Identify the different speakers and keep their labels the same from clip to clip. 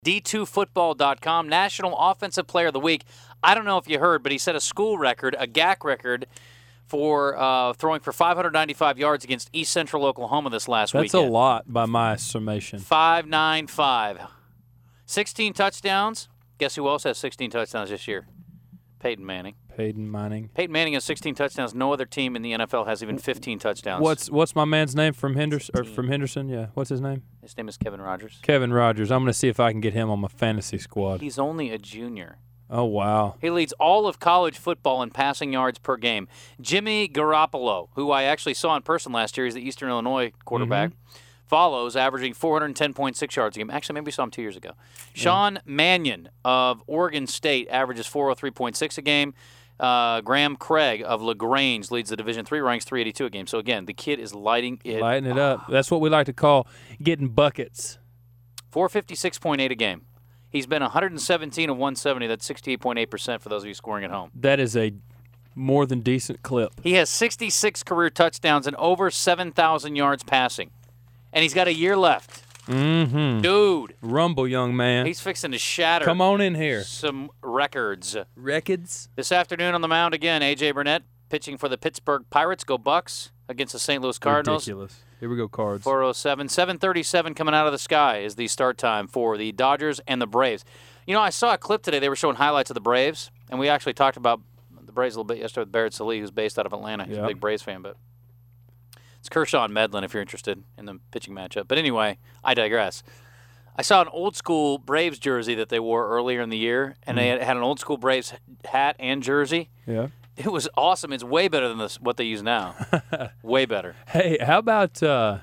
Speaker 1: D2Football.com, National Offensive Player of the Week. I don't know if you heard, but he set a school record, a GAC record, for throwing for 595 yards against East Central Oklahoma this last weekend.
Speaker 2: That's a lot by my summation.
Speaker 1: 595. 16 touchdowns. Guess who else has 16 touchdowns this year? Peyton Manning.
Speaker 2: Peyton Manning
Speaker 1: has 16 touchdowns. No other team in the NFL has even 15 touchdowns.
Speaker 2: What's my man's name from Henderson? Yeah, what's his name?
Speaker 1: His name is Kevin Rogers.
Speaker 2: Kevin Rogers. I'm going to see if I can get him on my fantasy squad.
Speaker 1: He's only a junior.
Speaker 2: Oh, wow.
Speaker 1: He leads all of college football in passing yards per game. Jimmy Garoppolo, who I actually saw in person last year, he's the Eastern Illinois quarterback, follows, averaging 410.6 yards a game. Actually, maybe we saw him 2 years ago. Sean Mannion of Oregon State averages 403.6 a game. Graham Craig of LaGrange leads the Division III, ranks 382 a game. So, again, the kid is lighting it
Speaker 2: up. That's what we like to call getting buckets.
Speaker 1: 456.8 a game. He's been 117 of 170. That's 68.8% for those of you scoring at home.
Speaker 2: That is a more than decent clip.
Speaker 1: He has 66 career touchdowns and over 7,000 yards passing. And he's got a year left.
Speaker 2: Mm-hmm.
Speaker 1: Dude.
Speaker 2: Rumble, young man.
Speaker 1: He's fixing to shatter.
Speaker 2: Come on in here.
Speaker 1: Some records.
Speaker 2: Records?
Speaker 1: This afternoon on the mound again, A.J. Burnett pitching for the Pittsburgh Pirates. Go Bucks against the St. Louis Cardinals.
Speaker 2: Ridiculous. Here we go, Cards.
Speaker 1: 407. 7:37 coming out of the sky is the start time for the Dodgers and the Braves. You know, I saw a clip today. They were showing highlights of the Braves, and we actually talked about the Braves a little bit yesterday with Barrett Sallee, who's based out of Atlanta. He's a big Braves fan, but it's Kershaw and Medlin if you're interested in the pitching matchup. But anyway, I digress. I saw an old-school Braves jersey that they wore earlier in the year, and they had an old-school Braves hat and jersey.
Speaker 2: Yeah.
Speaker 1: It was awesome. It's way better than what they use now. Way better.
Speaker 2: Hey, how about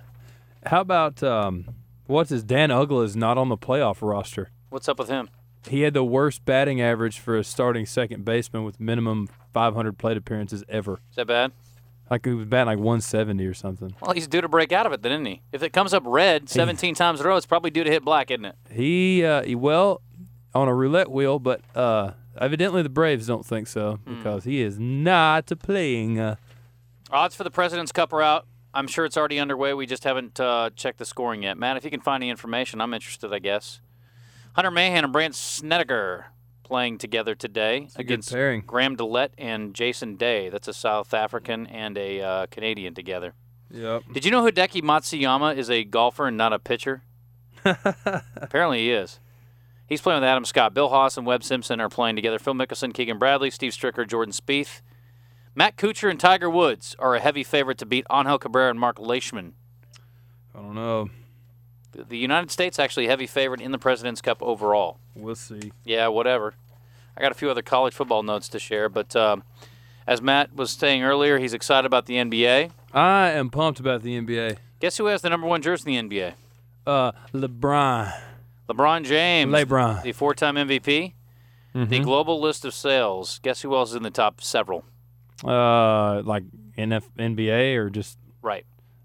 Speaker 2: what's his Dan Uggla is not on the playoff roster.
Speaker 1: What's up with him?
Speaker 2: He had the worst batting average for a starting second baseman with minimum 500 plate appearances ever.
Speaker 1: Is that bad?
Speaker 2: Like he was batting like 170 or something.
Speaker 1: Well, he's due to break out of it then, isn't he? If it comes up red 17 times in a row, it's probably due to hit black, isn't it?
Speaker 2: He on a roulette wheel, but evidently the Braves don't think so because he is not playing.
Speaker 1: Odds for the President's Cup are out. I'm sure it's already underway. We just haven't checked the scoring yet. Matt, if you can find any information, I'm interested, I guess. Hunter Mahan and Brant Snedeker playing together today against Graham DeLette and Jason Day. That's a South African and a Canadian together.
Speaker 2: Yep.
Speaker 1: Did you know Hideki Matsuyama is a golfer and not a pitcher? Apparently he is. He's playing with Adam Scott. Bill Haas and Webb Simpson are playing together. Phil Mickelson, Keegan Bradley, Steve Stricker, Jordan Spieth. Matt Kuchar and Tiger Woods are a heavy favorite to beat Angel Cabrera and Mark Leishman.
Speaker 2: I don't know.
Speaker 1: The United States actually a heavy favorite in the President's Cup overall.
Speaker 2: We'll see.
Speaker 1: Yeah, whatever. I got a few other college football notes to share, but as Matt was saying earlier, he's excited about the NBA.
Speaker 2: I am pumped about the NBA.
Speaker 1: Guess who has the number one jersey in the NBA?
Speaker 2: LeBron.
Speaker 1: LeBron James.
Speaker 2: LeBron.
Speaker 1: The four-time MVP. Mm-hmm. The global list of sales. Guess who else is in the top several?
Speaker 2: Like NBA or just
Speaker 1: right.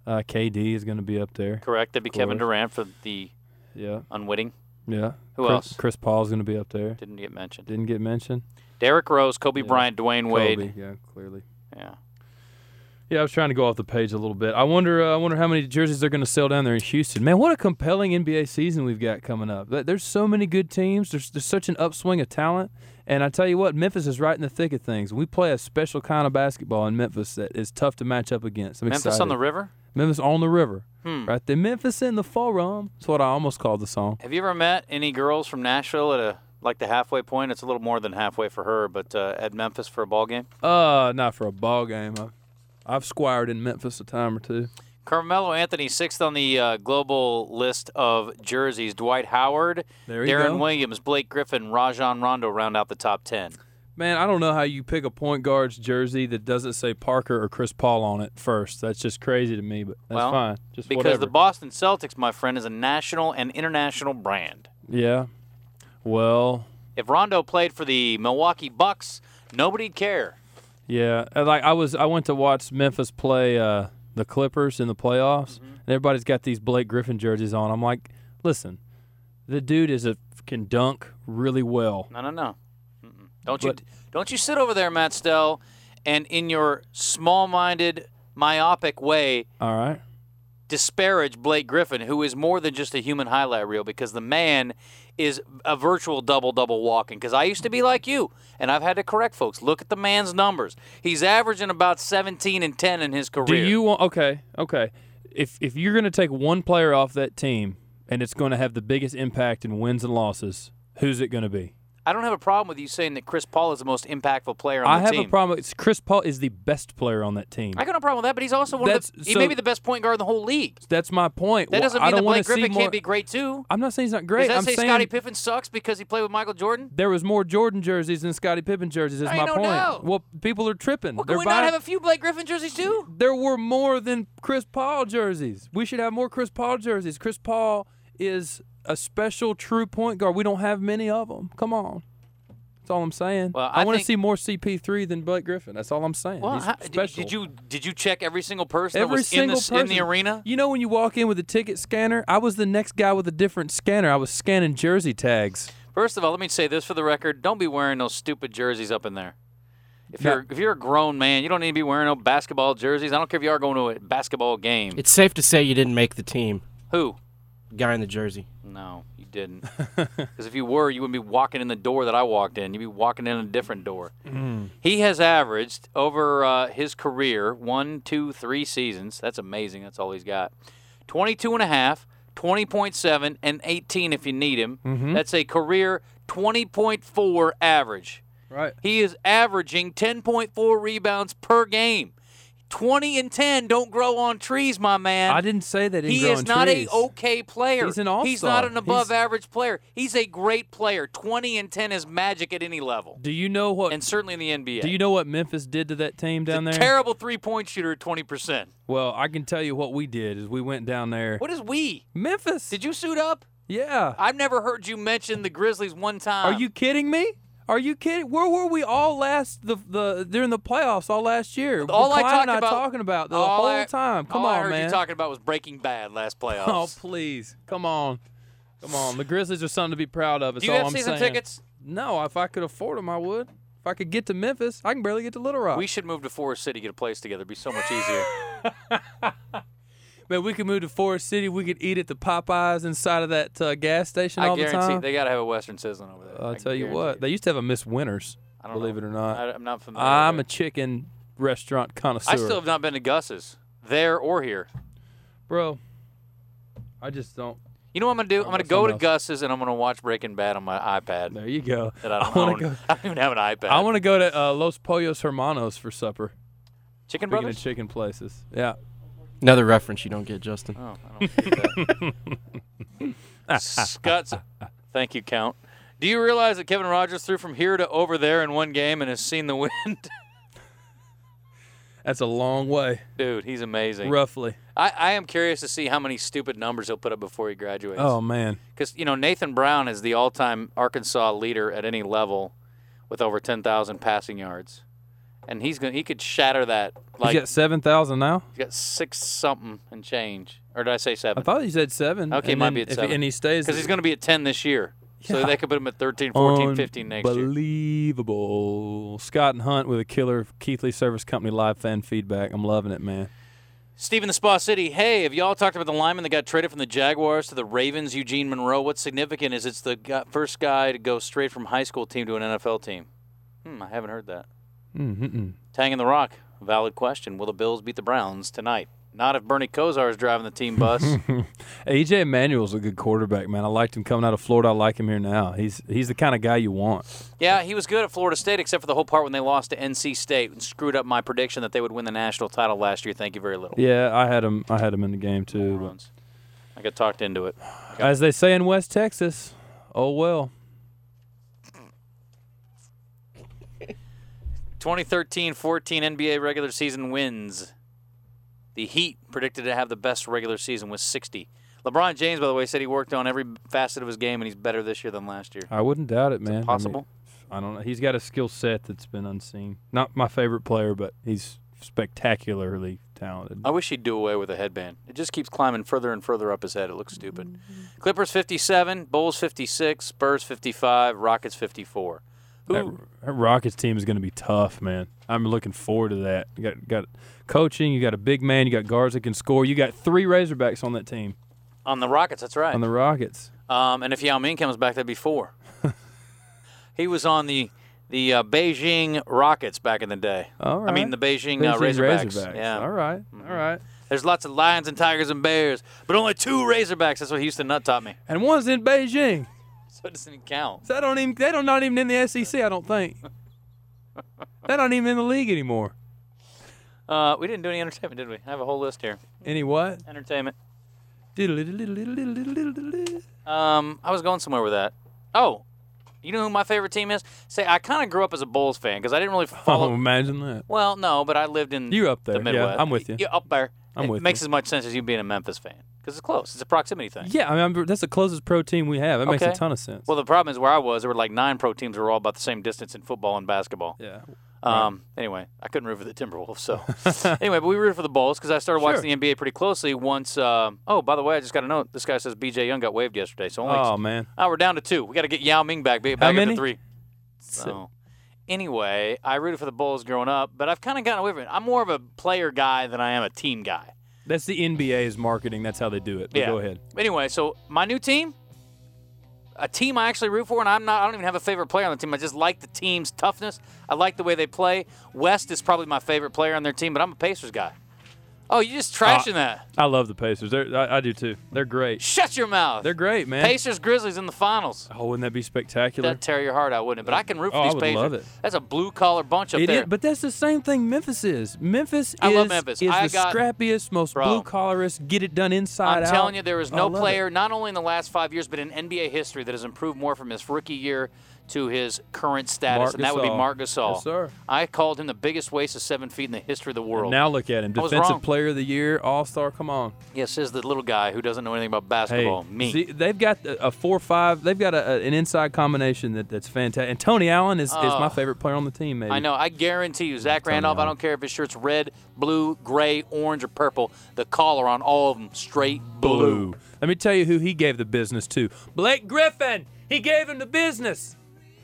Speaker 2: KD is going to be up there.
Speaker 1: Correct. That'd be Kevin Durant for the unwitting.
Speaker 2: Yeah.
Speaker 1: Who else?
Speaker 2: Chris Paul's going to be up there.
Speaker 1: Didn't get mentioned.
Speaker 2: Derrick
Speaker 1: Rose, Kobe Bryant, Dwayne Wade.
Speaker 2: Yeah, clearly.
Speaker 1: Yeah.
Speaker 2: Yeah, I was trying to go off the page a little bit. I wonder how many jerseys they're going to sell down there in Houston. Man, what a compelling NBA season we've got coming up. There's so many good teams. There's such an upswing of talent. And I tell you what, Memphis is right in the thick of things. We play a special kind of basketball in Memphis that is tough to match up against.
Speaker 1: Memphis
Speaker 2: excited.
Speaker 1: On the river?
Speaker 2: Memphis on the river. Right there. Memphis in the forum. That's what I almost called the song.
Speaker 1: Have you ever met any girls from Nashville at the halfway point? It's a little more than halfway for her, but at Memphis for a ball game?
Speaker 2: Not for a ball game. I've squired in Memphis a time or two.
Speaker 1: Carmelo Anthony, 6th on the global list of jerseys. Dwight Howard, Darren Williams, Blake Griffin, Rajon Rondo round out the top 10.
Speaker 2: Man, I don't know how you pick a point guard's jersey that doesn't say Parker or Chris Paul on it first. That's just crazy to me, but that's fine. Just
Speaker 1: because
Speaker 2: whatever.
Speaker 1: The Boston Celtics, my friend, is a national and international brand.
Speaker 2: Yeah. Well,
Speaker 1: if Rondo played for the Milwaukee Bucks, nobody'd care.
Speaker 2: Yeah, like I went to watch Memphis play the Clippers in the playoffs, and everybody's got these Blake Griffin jerseys on. I'm like, listen, the dude can dunk really well.
Speaker 1: No. Don't you sit over there, Matt Stell, and in your small-minded, myopic way,
Speaker 2: all right,
Speaker 1: disparage Blake Griffin, who is more than just a human highlight reel, because the man is a virtual double-double walking. Because I used to be like you, and I've had to correct folks. Look at the man's numbers. He's averaging about 17 and 10 in his career.
Speaker 2: Do you want? Okay. If you're going to take one player off that team and it's going to have the biggest impact in wins and losses, who's it going to be?
Speaker 1: I don't have a problem with you saying that Chris Paul is the most impactful player on the team.
Speaker 2: I have a problem. Chris Paul is the best player on that team.
Speaker 1: I got no problem with that, but he's also he may be the best point guard in the whole league.
Speaker 2: That's my point.
Speaker 1: That doesn't mean that Blake Griffin can't be great too.
Speaker 2: I'm not saying he's not great.
Speaker 1: Does that say Scottie Pippen sucks because he played with Michael Jordan?
Speaker 2: There was more Jordan jerseys than Scottie Pippen jerseys. Is my point.
Speaker 1: Doubt.
Speaker 2: Well, people are tripping.
Speaker 1: Well, can we not have a few Blake Griffin jerseys too?
Speaker 2: There were more than Chris Paul jerseys. We should have more Chris Paul jerseys. Chris Paul is a special true point guard. We don't have many of them. Come on. That's all I'm saying.
Speaker 1: Well,
Speaker 2: I want to see more CP3 than Blake Griffin. That's all I'm saying.
Speaker 1: Well,
Speaker 2: He's special.
Speaker 1: Did you check every single person
Speaker 2: every
Speaker 1: that was
Speaker 2: single person
Speaker 1: in the arena?
Speaker 2: You know when you walk in with a ticket scanner? I was the next guy with a different scanner. I was scanning jersey tags.
Speaker 1: First of all, let me say this for the record. Don't be wearing those stupid jerseys up in there. If you're a grown man, you don't need to be wearing no basketball jerseys. I don't care if you are going to a basketball game.
Speaker 3: It's safe to say you didn't make the team.
Speaker 1: Who?
Speaker 3: Guy in the jersey.
Speaker 1: No, you didn't. Because if you were, you wouldn't be walking in the door that I walked in. You'd be walking in a different door. He has averaged over his career 1, 2, 3 seasons. That's amazing. That's all he's got. 22.5, 20.7, and 18 if you need him. That's a career 20.4 average.
Speaker 2: Right.
Speaker 1: He is averaging 10.4 rebounds per game. 20 and 10 don't grow on trees, my man.
Speaker 2: I didn't say that.
Speaker 1: He is not an okay player.
Speaker 2: He's an all-star.
Speaker 1: He's not an above-average player. He's a great player. 20 and 10 is magic at any level.
Speaker 2: Do you know what?
Speaker 1: And certainly in the NBA.
Speaker 2: Do you know what Memphis did to that team down there?
Speaker 1: Terrible three-point shooter at 20%.
Speaker 2: Well, I can tell you what we did is we went down there.
Speaker 1: What is we?
Speaker 2: Memphis.
Speaker 1: Did you suit up?
Speaker 2: Yeah.
Speaker 1: I've never heard you mention the Grizzlies one time.
Speaker 2: Are you kidding me? Are you kidding? Where were we all during the playoffs all last year?
Speaker 1: All I
Speaker 2: talked
Speaker 1: about
Speaker 2: talking about the whole time. Come on,
Speaker 1: I heard
Speaker 2: man.
Speaker 1: you talking about was Breaking Bad last playoffs.
Speaker 2: Oh, please. Come on. The Grizzlies are something to be proud of.
Speaker 1: Do you have season tickets?
Speaker 2: No. If I could afford them, I would. If I could get to Memphis, I can barely get to Little Rock.
Speaker 1: We should move to Forest City, get a place together. It'd be so much easier.
Speaker 2: Man, we could move to Forest City. We could eat at the Popeyes inside of that gas station all the time.
Speaker 1: I guarantee they got to have a Western Sizzling over there.
Speaker 2: I'll tell you what. They used to have a Miss Winters, believe it or not.
Speaker 1: I'm not familiar
Speaker 2: I'm
Speaker 1: with
Speaker 2: a chicken restaurant connoisseur.
Speaker 1: I still have not been to Gus's, there or here.
Speaker 2: Bro, I just don't.
Speaker 1: You know what I'm going to do? I'm going to go to Gus's, and I'm going to watch Breaking Bad on my iPad.
Speaker 2: There you go.
Speaker 1: That I don't own. I don't even have an iPad.
Speaker 2: I want to go to Los Pollos Hermanos for supper.
Speaker 1: Chicken
Speaker 2: Speaking
Speaker 1: Brothers?
Speaker 2: of chicken places. Yeah.
Speaker 3: Another reference you don't get, Justin.
Speaker 1: Oh, I don't get that. Scott, thank you, Count. Do you realize that Kevin Rogers threw from here to over there in one game and has seen the wind?
Speaker 2: That's a long way.
Speaker 1: Dude, he's amazing.
Speaker 2: Roughly.
Speaker 1: I am curious to see how many stupid numbers he'll put up before he graduates.
Speaker 2: Oh, man.
Speaker 1: Because, Nathan Brown is the all-time Arkansas leader at any level with over 10,000 passing yards. And he could shatter that.
Speaker 2: He's got 7,000 now?
Speaker 1: He's got 6-something and change. Or did I say 7?
Speaker 2: I thought you said 7.
Speaker 1: Okay, might be at 7.
Speaker 2: And he stays.
Speaker 1: Because he's going to be at 10 this year.
Speaker 2: Yeah.
Speaker 1: So they could put him at 13, 14, 15 next year.
Speaker 2: Unbelievable. Scott and Hunt with a killer Keithley Service Company live fan feedback. I'm loving it, man.
Speaker 1: Steve in the Spa City. Hey, have y'all talked about the lineman that got traded from the Jaguars to the Ravens, Eugene Monroe? What's significant is it's the first guy to go straight from high school team to an NFL team. I haven't heard that. Tang in the Rock. Valid question. Will the Bills beat the Browns tonight? Not if Bernie Kosar is driving the team bus.
Speaker 2: A.J. Emanuel's a good quarterback, man. I liked him coming out of Florida. I like him here now. He's the kind of guy you want.
Speaker 1: Yeah, he was good at Florida State, except for the whole part when they lost to NC State and screwed up my prediction that they would win the national title last year. Thank you very little.
Speaker 2: Yeah, I had him in the game too.
Speaker 1: I got talked into it.
Speaker 2: As they say in West Texas, oh well.
Speaker 1: 2013-14 NBA regular season wins. The Heat predicted to have the best regular season with 60. LeBron James, by the way, said he worked on every facet of his game, and he's better this year than last year.
Speaker 2: I wouldn't doubt it, man.
Speaker 1: Is it possible?
Speaker 2: I don't know. He's got a skill set that's been unseen. Not my favorite player, but he's spectacularly talented.
Speaker 1: I wish he'd do away with a headband. It just keeps climbing further and further up his head. It looks stupid. Clippers 57, Bulls 56, Spurs 55, Rockets 54.
Speaker 2: That Rockets team is going to be tough, man. I'm looking forward to that. You got coaching. You got a big man. You got guards that can score. You got 3 Razorbacks on that team.
Speaker 1: On the Rockets, that's right.
Speaker 2: On the Rockets.
Speaker 1: And if Yao Ming comes back, that'd be 4. He was on the Beijing Rockets back in the day.
Speaker 2: All right.
Speaker 1: I mean, the Beijing Razorbacks. Yeah.
Speaker 2: All right. All right.
Speaker 1: There's lots of lions and tigers and bears, but only 2 Razorbacks. That's what Houston Nutt taught me.
Speaker 2: And one's in Beijing.
Speaker 1: So it doesn't even count.
Speaker 2: So they're not even in the SEC, I don't think. They're not even in the league anymore.
Speaker 1: We didn't do any entertainment, did we? I have a whole list here.
Speaker 2: Any what?
Speaker 1: Entertainment.
Speaker 2: I
Speaker 1: I was going somewhere with that. Oh, you know who my favorite team is? Say, I kind of grew up as a Bulls fan because I didn't really follow.
Speaker 2: Oh, imagine that.
Speaker 1: Well, no, but I lived in
Speaker 2: You up there.
Speaker 1: the Midwest.
Speaker 2: Yeah, I'm with you.
Speaker 1: You're up there.
Speaker 2: I'm with
Speaker 1: It makes
Speaker 2: you.
Speaker 1: as much sense as you being a Memphis fan because it's close. It's a proximity thing.
Speaker 2: Yeah, I mean, that's the closest pro team we have. It makes a
Speaker 1: Okay.
Speaker 2: ton of sense.
Speaker 1: Well, the problem is where I was, there were like 9 pro teams that were all about the same distance in football and basketball.
Speaker 2: yeah.
Speaker 1: Anyway, I couldn't root for the Timberwolves. So anyway, but we rooted for the Bulls because I started watching the NBA pretty closely once. Oh, by the way, I just got a note. This guy says B.J. Young got waived yesterday. So only.
Speaker 2: Oh, man.
Speaker 1: We're down to 2. We got to get Yao Ming back up
Speaker 2: many?
Speaker 1: to 3. So anyway, I rooted for the Bulls growing up, but I've kind of gotten away from it. I'm more of a player guy than I am a team guy.
Speaker 2: That's the NBA's marketing. That's how they do it. But
Speaker 1: Yeah.
Speaker 2: Go ahead.
Speaker 1: Anyway, so my new team, a team I actually root for, and I don't even have a favorite player on the team. I just like the team's toughness. I like the way they play. West is probably my favorite player on their team, but I'm a Pacers guy. Oh, you're just trashing that.
Speaker 2: I love the Pacers. I do too. They're great.
Speaker 1: Shut your mouth.
Speaker 2: They're great, man.
Speaker 1: Pacers Grizzlies in the finals.
Speaker 2: Oh, wouldn't that be spectacular?
Speaker 1: That'd tear your heart out, wouldn't it? But I can root for
Speaker 2: Oh, I
Speaker 1: these
Speaker 2: would
Speaker 1: Pacers.
Speaker 2: love it.
Speaker 1: That's a blue-collar bunch up
Speaker 2: It
Speaker 1: there.
Speaker 2: is, but that's the same thing Memphis is.
Speaker 1: I love Memphis.
Speaker 2: is
Speaker 1: I
Speaker 2: the
Speaker 1: got-
Speaker 2: scrappiest, most
Speaker 1: Bro.
Speaker 2: blue-collarist, get it done inside
Speaker 1: I'm
Speaker 2: out.
Speaker 1: telling you, there is
Speaker 2: I
Speaker 1: no
Speaker 2: love
Speaker 1: player,
Speaker 2: it.
Speaker 1: not only in the last 5 years, but in NBA history, that has improved more from his rookie year to his current status,
Speaker 2: Marc
Speaker 1: and that would be
Speaker 2: Gasol.
Speaker 1: Marc Gasol.
Speaker 2: Yes, sir.
Speaker 1: I called him the biggest waste of 7 feet in the history of the world.
Speaker 2: Now look at him.
Speaker 1: I was
Speaker 2: Defensive
Speaker 1: wrong.
Speaker 2: Player of the Year, All-Star, come on.
Speaker 1: Yes, says the little guy who doesn't know anything about
Speaker 2: Hey,
Speaker 1: basketball. Me.
Speaker 2: see, they've got a 4-5. They've got an inside combination that's fantastic. And Tony Allen is my favorite player on the team, maybe.
Speaker 1: I know. I guarantee you, Zach
Speaker 2: Tony
Speaker 1: Randolph, I
Speaker 2: Allen.
Speaker 1: don't care if his shirt's red, blue, gray, orange, or purple, the collar on all of them, straight blue.
Speaker 2: Let me tell you who he gave the business to. Blake Griffin. He gave him the business.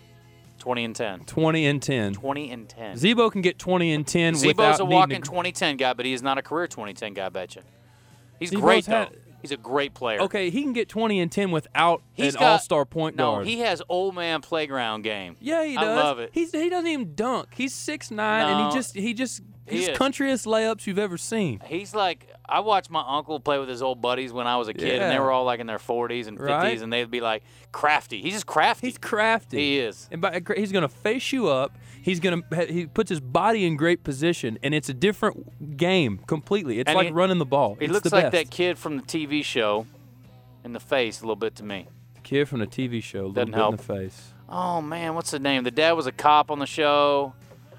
Speaker 1: 20 and 10.
Speaker 2: 20 and 10.
Speaker 1: 20 and 10.
Speaker 2: Zebo can get 20 and 10
Speaker 1: Zebo's
Speaker 2: without
Speaker 1: a
Speaker 2: needing
Speaker 1: walking
Speaker 2: to.
Speaker 1: 2010 guy, but he is not a career 2010 guy, I bet you. He's
Speaker 2: Zebo's
Speaker 1: great, though.
Speaker 2: had-
Speaker 1: He's a great player.
Speaker 2: Okay, he can get 20 and 10 without
Speaker 1: He's
Speaker 2: an
Speaker 1: got-
Speaker 2: all-star point
Speaker 1: No,
Speaker 2: guard.
Speaker 1: he has old man playground game.
Speaker 2: Yeah, he
Speaker 1: I
Speaker 2: does.
Speaker 1: love it.
Speaker 2: He doesn't even dunk. He's 6'9", and
Speaker 1: No.
Speaker 2: he just
Speaker 1: He is.
Speaker 2: countryest layups you've ever seen.
Speaker 1: He's like, I watched my uncle play with his old buddies when I was a kid, and they
Speaker 2: Yeah.
Speaker 1: were all like in their 40s and 50s,
Speaker 2: Right.
Speaker 1: and they'd be like crafty. He's just crafty.
Speaker 2: He's crafty.
Speaker 1: He is.
Speaker 2: And he's going to face you up. He puts his body in great position, and it's a different game completely. It's
Speaker 1: And
Speaker 2: like
Speaker 1: he-
Speaker 2: running the ball.
Speaker 1: He
Speaker 2: It's
Speaker 1: looks
Speaker 2: the
Speaker 1: like
Speaker 2: best.
Speaker 1: that kid from the TV show in the face a little bit to me.
Speaker 2: Kid from the TV show, a little
Speaker 1: Doesn't
Speaker 2: bit
Speaker 1: help.
Speaker 2: in the face.
Speaker 1: Oh, man, what's the name? The dad was a cop on the show.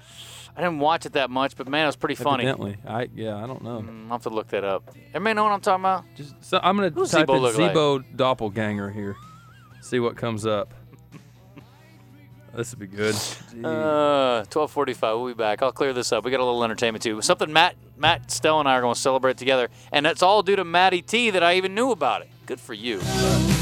Speaker 1: I didn't watch it that much, but, man, it was pretty funny.
Speaker 2: Evidently, I don't know.
Speaker 1: I'll have to look that up. Everybody know what I'm talking about?
Speaker 2: So I'm gonna
Speaker 1: Who's
Speaker 2: type
Speaker 1: Zebo
Speaker 2: in
Speaker 1: look like?
Speaker 2: Zebo doppelganger here. See what comes up. This would be good.
Speaker 1: 12:45. We'll be back. I'll clear this up. We got a little entertainment too. Something Matt Stell and I are going to celebrate together, and that's all due to Matty T that I even knew about it. Good for you.